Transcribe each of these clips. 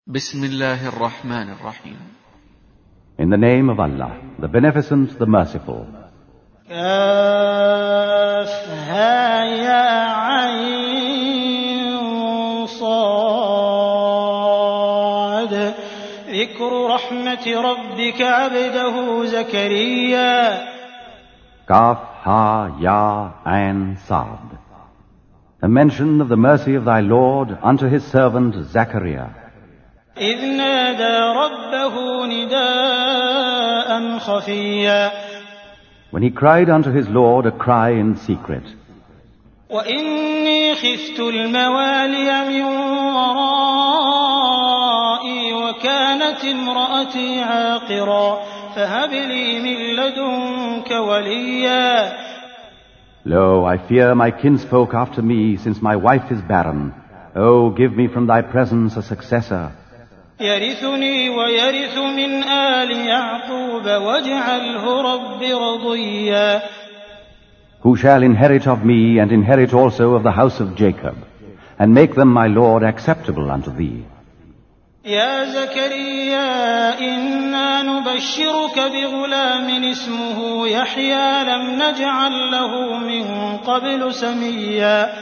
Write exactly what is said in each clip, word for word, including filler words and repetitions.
بسم الله الرحمن الرحيم. In the name of Allah, the Beneficent, the Merciful. كافها يا عين صاد ذكر رحمة ربك عبده زكريا. Kaf, Ha, Ya, Ain, Sad. A mention of the mercy of thy Lord unto his servant Zachariah. إذ نادى ربه نداء خفيا. When he cried unto his Lord a cry in secret. وإني خفت الموالي من ورائي وكانت امرأتي عاقرا فهب لي من لدنك وليا. Lo, I fear my kinsfolk after me, since my wife is barren. Oh, give me from thy presence a successor. يرثني ويرث من آل يعقوب واجعله رب رضيا. Who shall inherit of me and inherit also of the house of Jacob, and make them, my Lord, acceptable unto thee. يا زكريا إنا نبشرك بغلام اسمه يحيى لم نجعل له من قبل سميا.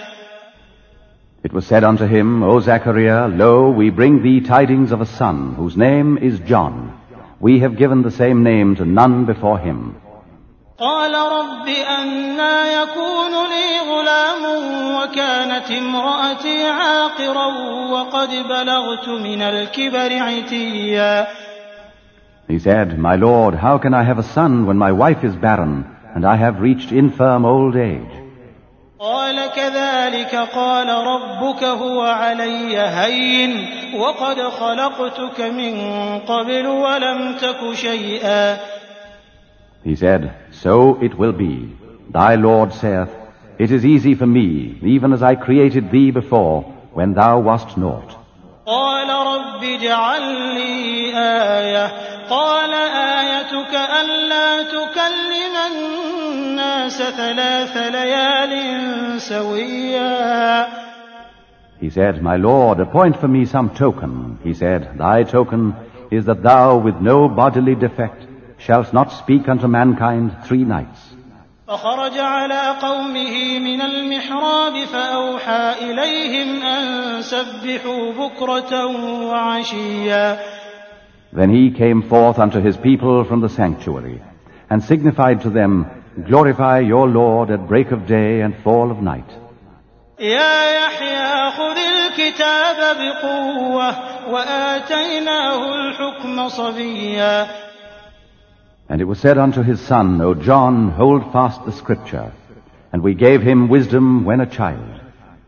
It was said unto him, O Zachariah, lo, we bring thee tidings of a son, whose name is John. We have given the same name to none before him. قال رب أنى يكون لي غلام وكانت امرأتي عاقرا وقد بلغت من الكبر عتيا. He said, My Lord, how can I have a son when my wife is barren, and I have reached infirm old age? قال كذلك قال ربك هو علي هين وقد خلقتك من قبل ولم تك شيئا. He said, So it will be. Thy Lord saith, It is easy for me, even as I created thee before, when thou wast naught. قال رب اجعل لي آية قال آيتك ألا تكلم الناس ثلاث ليال سويا. He said, My Lord, appoint for me some token. He said, Thy token is that thou with no bodily defect shalt not speak unto mankind three nights. فخرج على قومه من المحراب فأوحى إليهم أن سبحوا بكرة وعشيا. Then he came forth unto his people from the sanctuary, and signified to them, Glorify your Lord at break of day and fall of night. يا يحيى خذ الكتاب بقوة وآتيناه الحكم صبيا. And it was said unto his son, O John, hold fast the scripture. And we gave him wisdom when a child.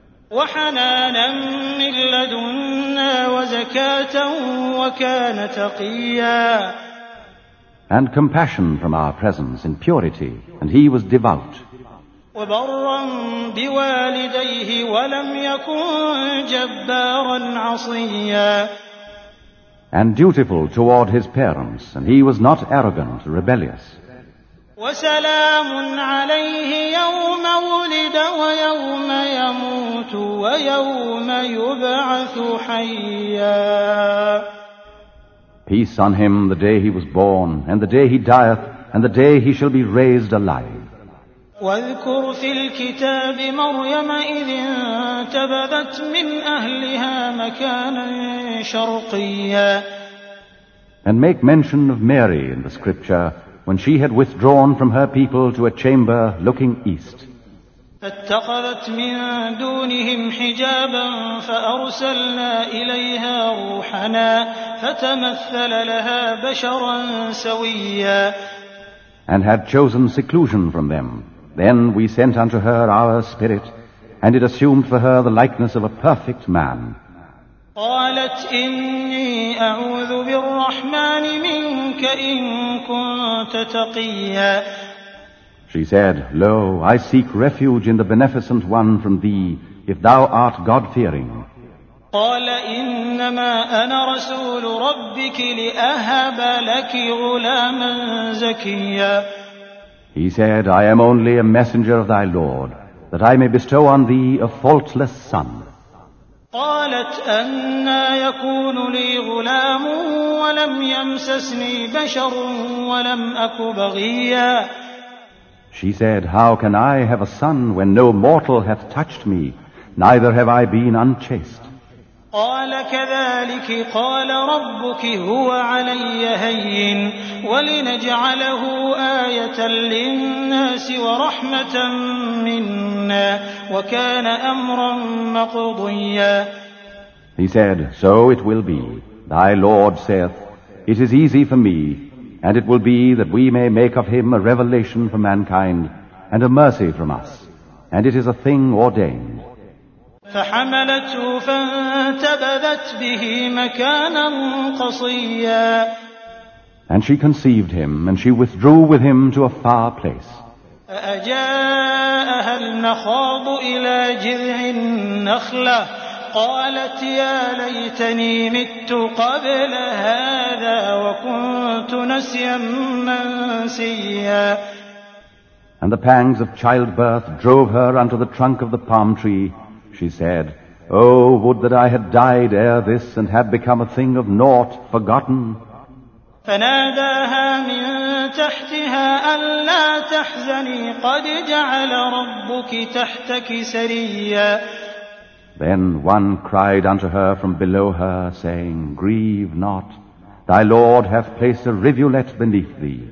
وحنانا من لدنا وزكاة وكان تقيا. And compassion from our presence in purity, and he was devout. وبرا بوالديه ولم يكن جبارا عصيا. And dutiful toward his parents, and he was not arrogant, rebellious. وسلام عليه يوم ولد ويوم يموت ويوم يبعث حيا. Peace on him the day he was born, and the day he dieth, and the day he shall be raised alive. واذكر في الكتاب مريم إذ انتبذت من أهلها مكانا شرقيا. And make mention of Mary in the scripture, when she had withdrawn from her people to a chamber looking east. فاتخذت من دونهم حجابا فأرسلنا إليها روحنا فتمثل لها بشرا سويا. And had chosen seclusion from them. Then we sent unto her our spirit, and it assumed for her the likeness of a perfect man. قالت إني أعوذ بالرحمن منك إن كنت تقيا. She said, Lo, I seek refuge in the Beneficent One from thee, if thou art God-fearing. قال إنما أنا رسول ربك لأهب لك غلاما زكيا. He said, I am only a messenger of thy Lord, that I may bestow on thee a faultless son. قالت أنى يكون لي غلام ولم يمسسني بشر ولم أك بغيا. She said, How can I have a son when no mortal hath touched me, neither have I been unchaste? قال كذلك قال ربك هو علي هين ولنجعله آية للناس ورحمة منا وكان أمرا مقضيا. He said, So it will be. Thy Lord saith, It is easy for me, and it will be that we may make of him a revelation for mankind and a mercy from us, and it is a thing ordained. فحملته فانتبذت به مكانا قصيا. And she conceived him, and she withdrew with him to a far place. فأجاءها المخاض إلى جذع النخلة قالت يا ليتني مت قبل هذا وكنت نسيا منسيا. And the pangs of childbirth drove her unto the trunk of the palm tree. She said, Oh, would that I had died ere this, and had become a thing of naught, forgotten. فناداها من تحتها ألا تحزني قد جعل ربك تحتك سريا. Then one cried unto her from below her, saying, Grieve not, thy Lord hath placed a rivulet beneath thee.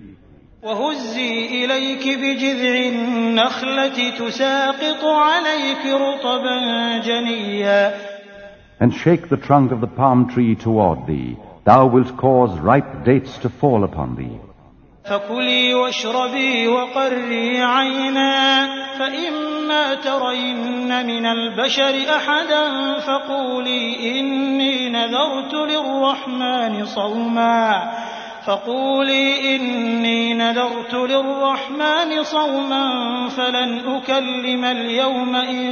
وهزي إليك بجذع النخلة تساقط عليك رطبا جنيا. And shake the trunk of the palm tree toward thee. Thou wilt cause ripe dates to fall upon thee. فكلي واشربي وقري عينا فإما ترين من البشر أحدا فقولي إني نذرت للرحمن صوما فقولي إني نذرت للرحمن صوما فلن أكلم اليوم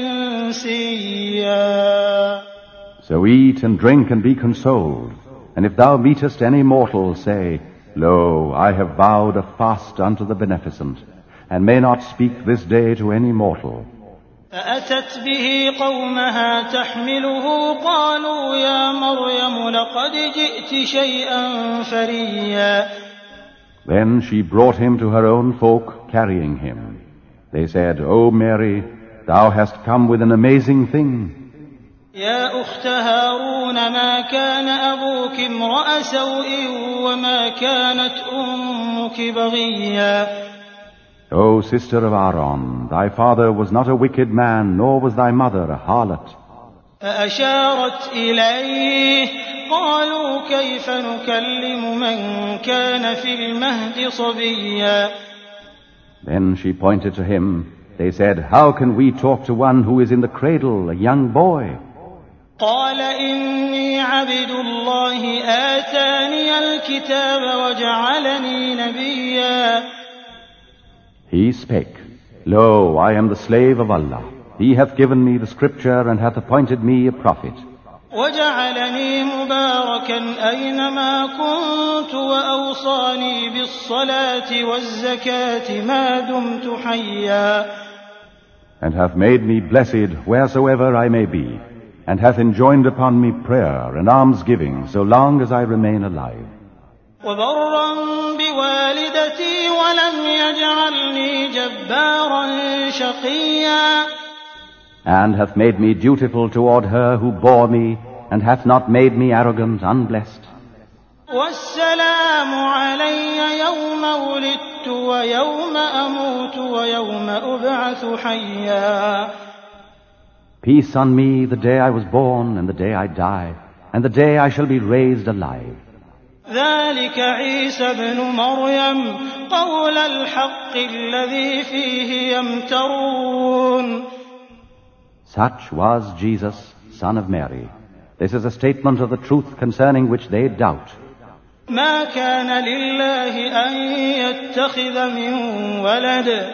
إنسيا. So eat and drink and be consoled. And if thou meetest any mortal, say, Lo, I have vowed a fast unto the beneficent, and may not speak this day to any mortal. فأتت به قومها تحمله قالوا يا مريم لقد جئت شيئا فريا. Then she brought him to her own folk, carrying him. They said, O Mary, thou hast come with an amazing thing. يا أخت هارون ما كان أبوك امرأ سوء وما كانت أمك بغيا. O sister of Aaron, thy father was not a wicked man, nor was thy mother a harlot. فأشارت إليه قالوا كيف نكلم من كان في المهد صبيا. Then she pointed to him. They said, How can we talk to one who is in the cradle, a young boy? قال إني عبد الله آتاني الكتاب وجعلني نبيا. He spake, Lo, I am the slave of Allah. He hath given me the scripture and hath appointed me a prophet. وجعلني مباركا أينما كنت وأوصاني بالصلاة والزكاة ما دمت حيا. And hath made me blessed wheresoever I may be, and hath enjoined upon me prayer and almsgiving so long as I remain alive. وبرا بوالدتي ولم يجعلني جبارا شقيا. And hath made me dutiful toward her who bore me, and hath not made me arrogant, unblessed. والسلام علي يوم ولدت ويوم أموت ويوم أبعث حيا. Peace on me the day I was born and the day I die, and the day I shall be raised alive. ذلك عيسى ابن مريم قول الحق الذي فيه يمترون. Such was Jesus, son of Mary. This is a statement of the truth concerning which they doubt. ما كان لله أن يتخذ من ولد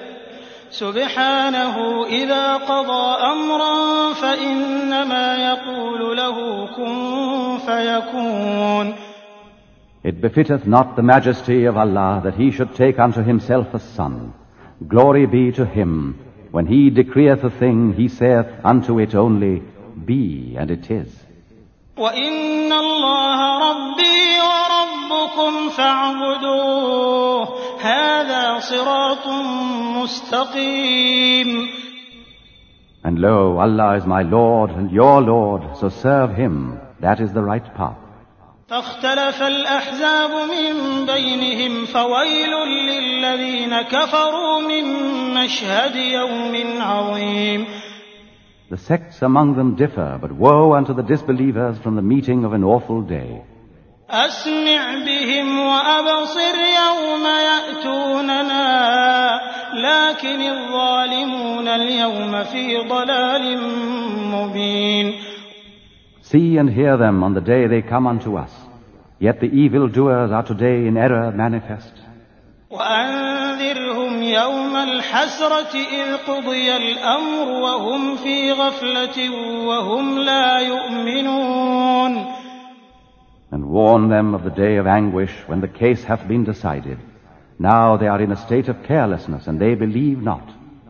سبحانه إذا قضى أمرا فإنما يقول له كن فيكون. It befitteth not the majesty of Allah that he should take unto himself a son. Glory be to him. When he decreeth a thing, he saith unto it only, be, and it is. وَإِنَّ اللَّهَ رَبِّي وَرَبُّكُمْ فَاعْبُدُوهُ هَذَا صِرَاطٌ مُسْتَقِيمٌ. And lo, Allah is my Lord and your Lord, so serve Him. That is the right path. فاختلف الأحزاب من بينهم فويل للذين كفروا من مشهد يوم عظيم. The sects among them differ, but woe unto the disbelievers from the meeting of an awful day. أسمع بهم وأبصر يوم يأتوننا لكن الظالمون اليوم في ضلال مبين. See and hear them on the day they come unto us. Yet the evildoers are today in error manifest. وأنذرهم يوم الحسرة إذ قضي الأمر وهم في غفلة وهم لا يؤمنون. And warn them of the day of anguish when the case hath been decided. Now they are in a state of carelessness and they believe not.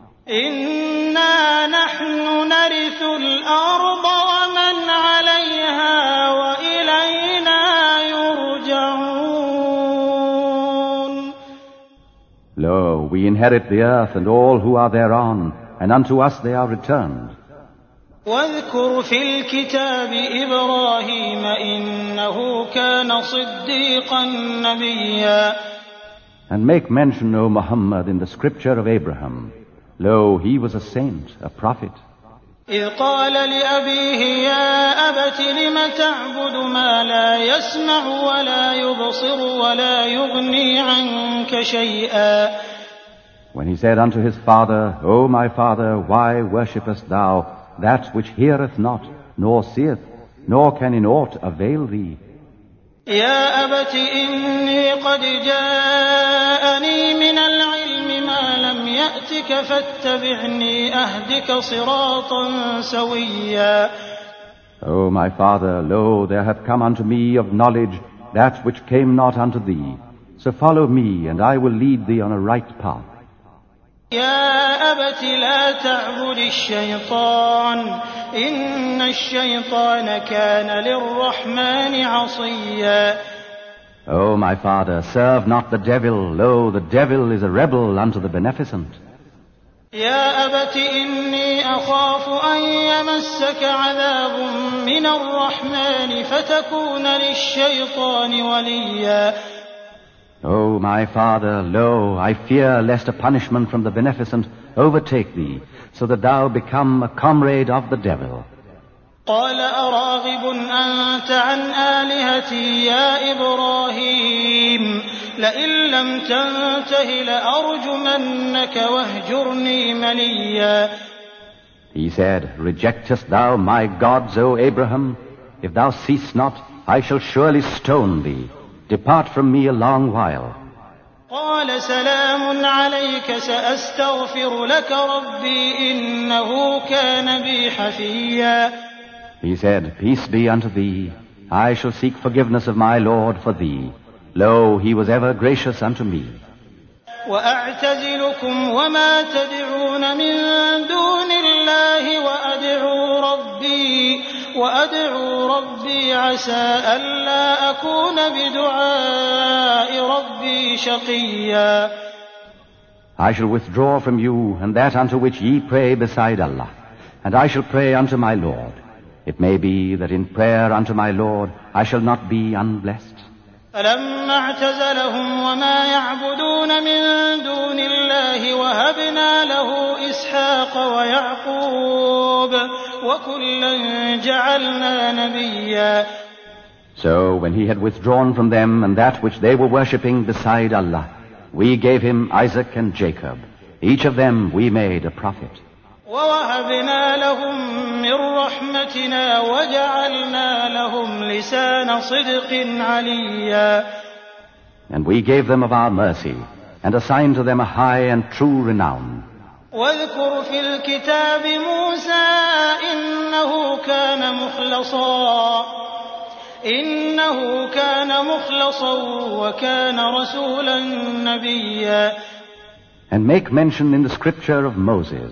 إنا نحن نرث الأرض ومن عليها وإلينا يرجعون. Lo, we inherit the earth and all who are thereon, and unto us they are returned. واذكر في الكتاب إبراهيم إنه كان صديقا نبيا. And make mention, O Muhammad, in the scripture of Abraham. Lo, he was a saint, a prophet. إذ قال لأبيه يا أبت لم تعبد ما لا يسمع ولا يبصر ولا يغني عنك شيئا. When he said unto his father, O my father, why worshippest thou that which heareth not, nor seeth, nor can in aught avail thee? يا أبت إني قد جاءني من العلم ما لم يأتك فاتبعني أهدك صراطا سويا. O my father, lo, there hath come unto me of knowledge that which came not unto thee. So follow me, and I will lead thee on a right path. يا أبت لا تعبد الشيطان إن الشيطان كان للرحمن عصيا. O my father, serve not the devil. Lo, the devil is a rebel unto the beneficent. يا أبت إني أخاف أن يمسك عذاب من الرحمن فتكون للشيطان وليا. O my father, lo, I fear lest a punishment from the beneficent overtake thee, so that thou become a comrade of the devil. قال أراغب أنت عن آلهتي يا إبراهيم لئن لم تنته لأرجمنك واهجرني مليا. He said, Rejectest thou my gods, O Abraham? If thou cease not, I shall surely stone thee. Depart from me a long while. قال سلام عليك سأستغفر لك ربي إنه كان بي حفيا. He said, Peace be unto thee. I shall seek forgiveness of my Lord for thee. Lo, he was ever gracious unto me. وأعتزلكم وما تدعون من دون الله وأدعو ربي وأدعو ربي عسى ألا أكون بدعاء ربي شقيا. I shall withdraw from you and that unto which ye pray beside Allah, and I shall pray unto my Lord. It may be that in prayer unto my Lord I shall not be unblessed. فلما اعتزلهم وما يعبدون من دون الله وهبنا له إسحاق ويعقوب وكلا جعلنا نبيا. So when he had withdrawn from them and that which they were worshipping beside Allah, we gave him Isaac and Jacob. Each of them we made a prophet. ووهبنا لهم من رحمتنا وجعلنا لهم لسان صدق عليا. And we gave them of our mercy and assigned to them a high and true renown. واذكر في الكتاب موسى إنه كان مخلصا إنه كان مخلصا وكان رسولا نبيا. And make mention in the scripture of Moses.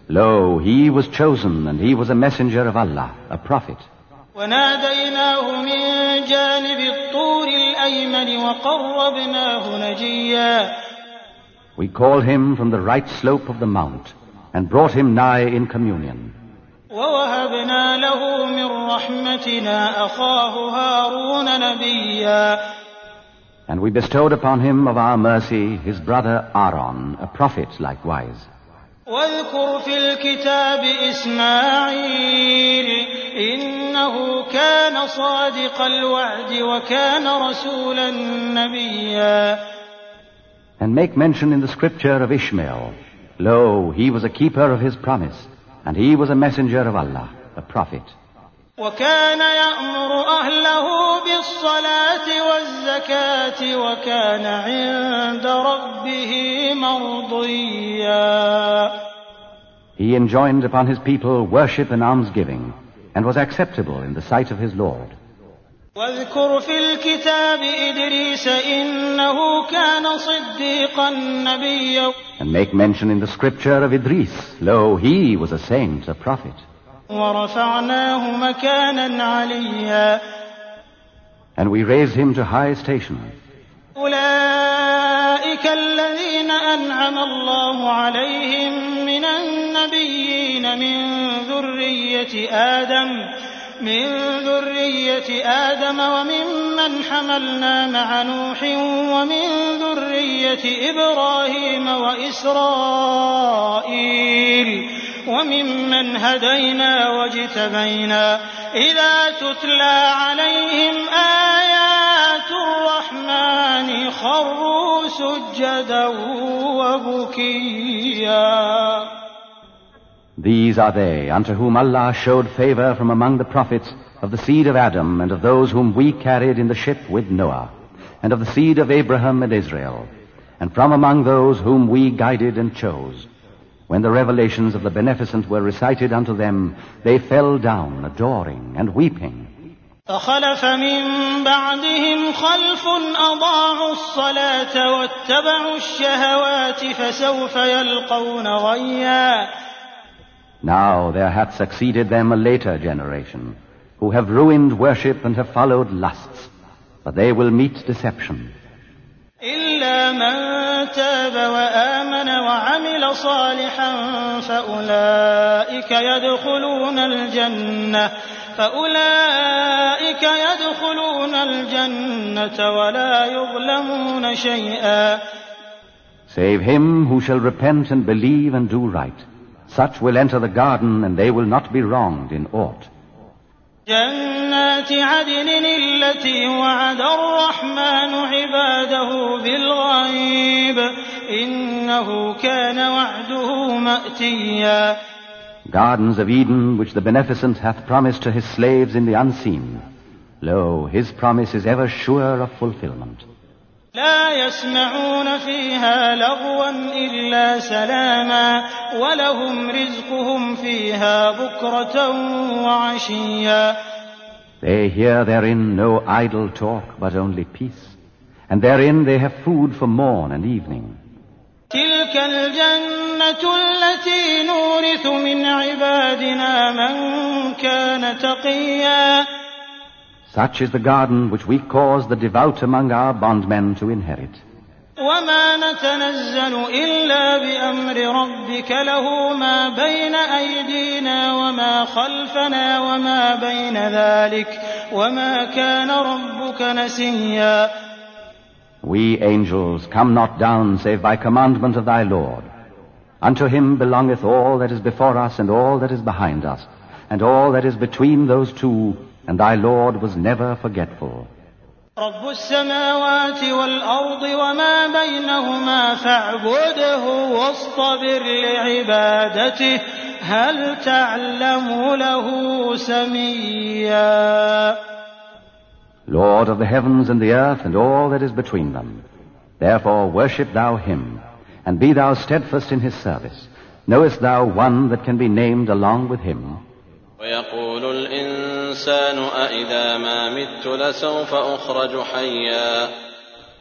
Lo, he was chosen, and he was a messenger of Allah, a prophet. وناديناه من جانب الطور الأيمن وقربناه نجيا. We called him from the right slope of the mount, and brought him nigh in communion. ووهبنا له من رحمتنا أخاه هارون نبيا. And we bestowed upon him of our mercy his brother Aaron, a prophet likewise. واذكر في الكتاب إسماعيل إنه كان صادق الوعد وكان رسولا نبيا. And make mention in the scripture of Ishmael. Lo, he was a keeper of his promise, and he was a messenger of Allah, a prophet. وكان يأمر أهله بالصلاة والزكاة وكان عند ربه مرضيا. He enjoined upon his people worship and almsgiving, and was acceptable in the sight of his Lord. واذكر في الكتاب إدريس إنه كان صديقا نبيا. And make mention in the scripture of Idris. Lo, he was a saint, a prophet. ورفعناه مكانا عليا. And we raised him to high station. أولئك الذين أنعم الله عليهم من النبيين من ذرية آدم من ذرية آدم وممن حملنا مع نوح ومن ذرية إبراهيم وإسرائيل وممن هدينا واجتبينا إذا تتلى عليهم آيات الرحمن خروا سجدا وبكيا. These are they unto whom Allah showed favor from among the prophets of the seed of Adam and of those whom we carried in the ship with Noah, and of the seed of Abraham and Israel, and from among those whom we guided and chose. When the revelations of the Beneficent were recited unto them, they fell down adoring and weeping. فخلف من بعدهم خلف أضاعوا الصلاة واتبعوا الشهوات فسوف يلقون غيا. Now there hath succeeded them a later generation, who have ruined worship and have followed lusts, but they will meet deception. إلا من تاب وآمن وعمل صالحا فأولئك يدخلون الجنة فأولئك يدخلون الجنة ولا يظلمون شيئا. Save him who shall repent and believe and do right. Such will enter the garden, and they will not be wronged in aught. جنات عدن التي وعد الرحمن عباده بالغيب إنه كان وعده مأتيا. Gardens of Eden, which the Beneficent hath promised to his slaves in the unseen. Lo, his promise is ever sure of fulfillment. لا يسمعون فيها لغوا إلا سلاما ولهم رزقهم فيها بكرة وعشيا. They hear therein no idle talk, but only peace. And therein they have food for morn and evening. تلك الجنة التي نورث من عبادنا من كان تقيا. Such is the garden which we cause the devout among our bondmen to inherit. وما نتنزل إلا بأمر ربك له ما بين أيدينا وما خلفنا وما بين ذلك وما كان ربك نسيا. We angels come not down save by commandment of thy Lord. Unto him belongeth all that is before us and all that is behind us, and all that is between those two, and thy Lord was never forgetful. رب السماوات والأرض وما بينهما فاعبده واصطبر لعبادته هل تعلم له سميا. Lord of the heavens and the earth and all that is between them. Therefore worship thou him, and be thou steadfast in his service. Knowest thou one that can be named along with him? ويقول الإنسان أإذا ما مت لسوف أخرج حيا.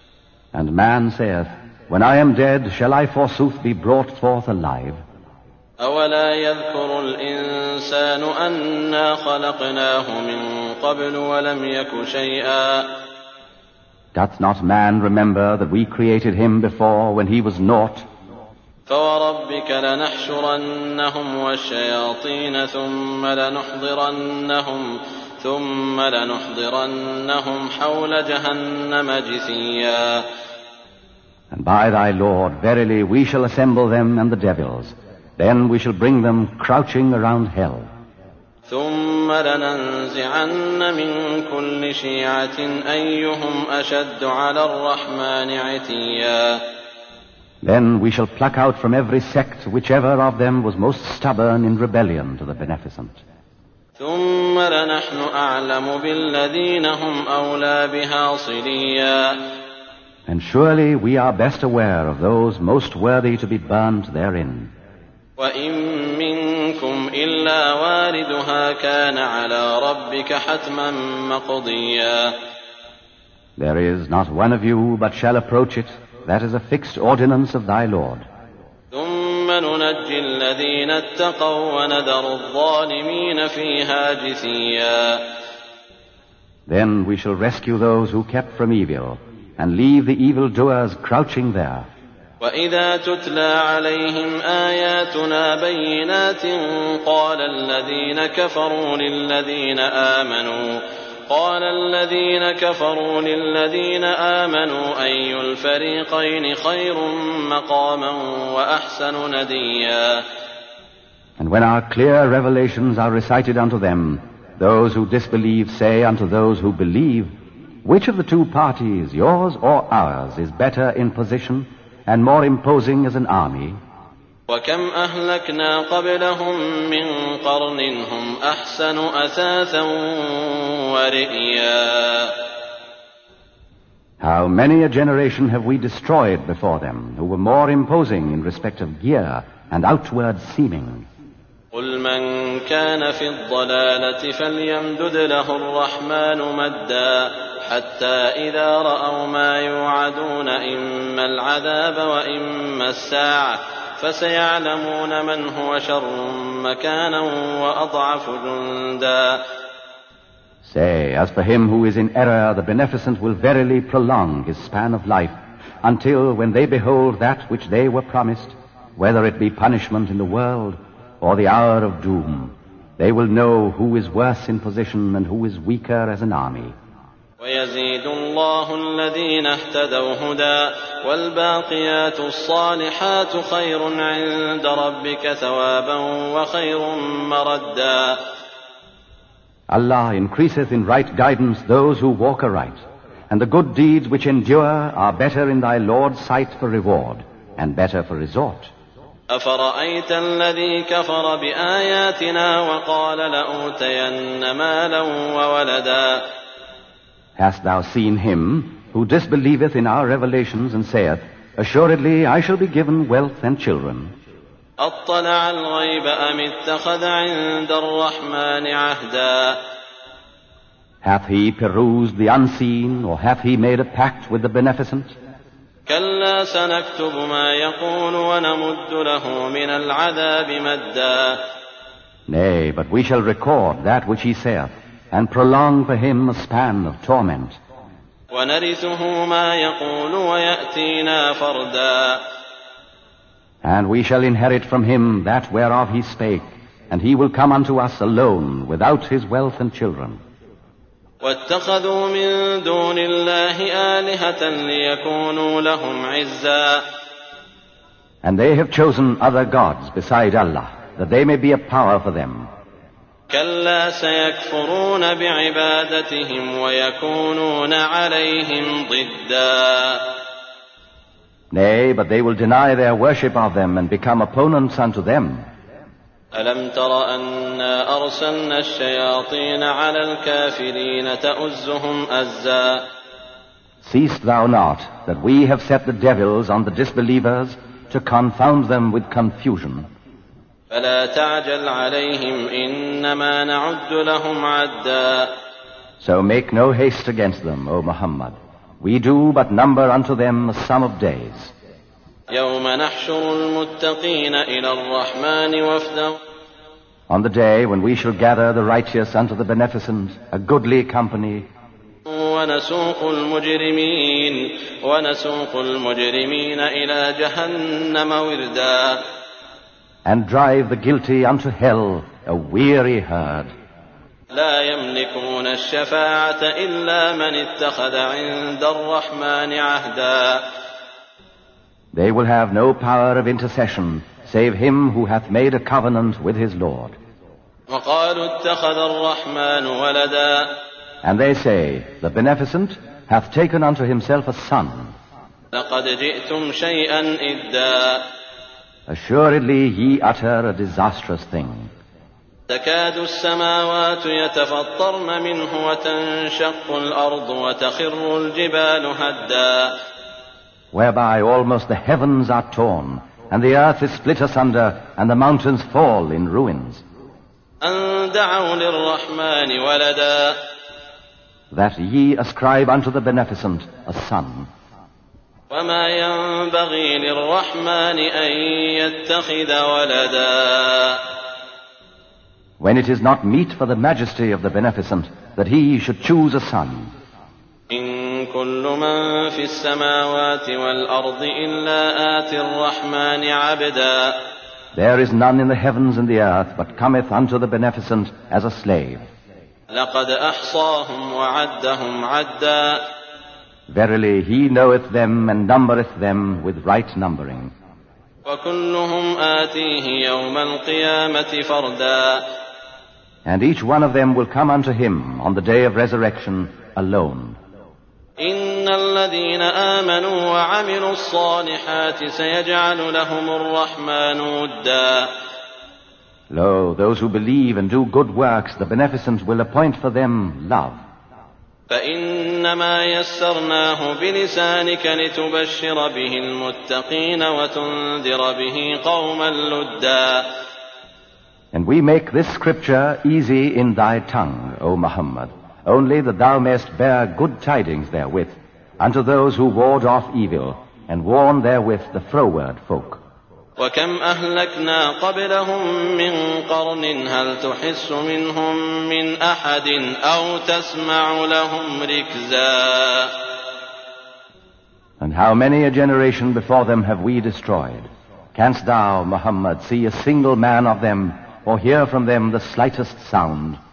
And man saith, when I am dead, shall I forsooth be brought forth alive? أولا يذكر الإنسان أنا خلقناه من قبل ولم يك شيئا. Doth not man remember that we created him before when he was naught? فوربك لنحشرنهم والشياطين ثم لنحضرنهم ثم لنحضرنهم حول جهنم جثيا. And by thy Lord, verily we shall assemble them and the devils. Then we shall bring them crouching around hell. ثم لننزعن من كل شيعة أيهم أشد على الرحمن عتيا. Then we shall pluck out from every sect whichever of them was most stubborn in rebellion to the Beneficent. ثم لنحن أعلم بالذين هم أولى بها صليا. And surely we are best aware of those most worthy to be burnt therein. وإن منكم إلا واردها كان على ربك حتما مقضيا. There is not one of you but shall approach it. That is a fixed ordinance of thy Lord. ثم ننجي الذين اتقوا ونذر الظالمين فيها جثيا. Then we shall rescue those who kept from evil and leave the evildoers crouching there. وإذا تتلى عليهم آياتنا بينات قال الذين كفروا للذين آمنوا قال الذين كفروا للذين آمنوا أي الفريقين خير مقاما وأحسن نديا. And when our clear revelations are recited unto them, those who disbelieve say unto those who believe, which of the two parties, yours or ours, is better in position and more imposing as an army? وكم أهلكنا قبلهم من قرن هم أحسن أثاثا ورئيا. How many a generation have we destroyed before them, who were more imposing in respect of gear and outward seeming. قل من كان في الضلالة فليمدد له الرحمن مدا حتى إذا رأوا ما يوعدون إما العذاب وإما الساعة فسيعلمون من هو شر مكانا وأضعف جندا. Say, as for him who is in error, the Beneficent will verily prolong his span of life until when they behold that which they were promised, whether it be punishment in the world or the hour of doom, they will know who is worse in position and who is weaker as an army. ويزيد الله الذين اهتدوا هدى والباقيات الصالحات خير عند ربك ثوابا وخير مردا. Allah increaseth in right guidance those who walk aright, and the good deeds which endure are better in thy Lord's sight for reward, and better for resort. أفرأيت الذي كفر بآياتنا وقال لأوتين مالا وولدا. Hast thou seen him who disbelieveth in our revelations and saith, assuredly I shall be given wealth and children? أطلع الغيب أم اتخذ عند الرحمن عهدا. Hath he perused the unseen, or hath he made a pact with the Beneficent? كلا سنكتب ما يقول ونمد له من العذاب مدا. Nay, but we shall record that which he saith, and prolong for him a span of torment. ونرثه ما يقول ويأتينا فردا. And we shall inherit from him that whereof he spake, and he will come unto us alone, without his wealth and children. واتخذوا من دون الله آلهة ليكونوا لهم عزا. And they have chosen other gods beside Allah, that they may be a power for them. كلا سيكفرون بعبادتهم ويكونون عليهم ضدا. Nay, but they will deny their worship of them and become opponents unto them. ألم تر أنا أرسلنا الشياطين على الكافرين تؤزهم أزا. Seest thou not that we have set the devils on the disbelievers to confound them with confusion? فلا تعجل عليهم إنما نعد لهم عدا. So make no haste against them, O Muhammad. We do but number unto them a sum of days. يوم نحشر المتقين إلى الرحمن وفدا. On the day when we shall gather the righteous unto the beneficent, a goodly company, ونسوق المجرمين ونسوق المجرمين إلى جهنم وردا. and drive the guilty unto hell, a weary herd. لا يملكون الشفاعة إلا من اتخذ عند الرحمن عهدا. They will have no power of intercession, save him who hath made a covenant with his Lord. وقالوا اتخذ الرحمن ولدا. And they say, the beneficent hath taken unto himself a son. لقد جئتم شيئا إدا. Assuredly ye utter a disastrous thing. تكاد السماوات يتفطرن منه وتنشق الأرض وتخر الجبال هدا. Whereby almost the heavens are torn, and the earth is split asunder, and the mountains fall in ruins. أن دعوا للرحمن ولدا. That ye ascribe unto the beneficent a son. وما ينبغي للرحمن أن يتخذ ولدا. When it is not meet for the majesty of the beneficent that he should choose a son. إن كل من في السماوات والأرض إلا آتي الرحمن عبدا. There is none in the heavens and the earth but cometh unto the beneficent as a slave. لقد أحصاهم وعدهم عدا. Verily he knoweth them and numbereth them with right numbering. وكلهم آتيه يوم القيامة فردا. And each one of them will come unto him on the day of resurrection alone. إن الذين آمنوا وعملوا الصالحات سيجعل لهم الرحمن ودا. Lo, those who believe and do good works, the beneficent will appoint for them love. فإنما يسرناه بلسانك لتبشر به المتقين وتنذر به قوما لدا. And we make this scripture easy in thy tongue, O Muhammad, only that thou mayest bear good tidings therewith unto those who ward off evil, and warn therewith the froward folk. وكم أهلكنا قبلهم من قرن هل تحس منهم من أحد أو تسمع لهم ركزا. And how many a generation before them have we destroyed? Canst thou, Muhammad, see a single man of them, or hear from them the slightest sound?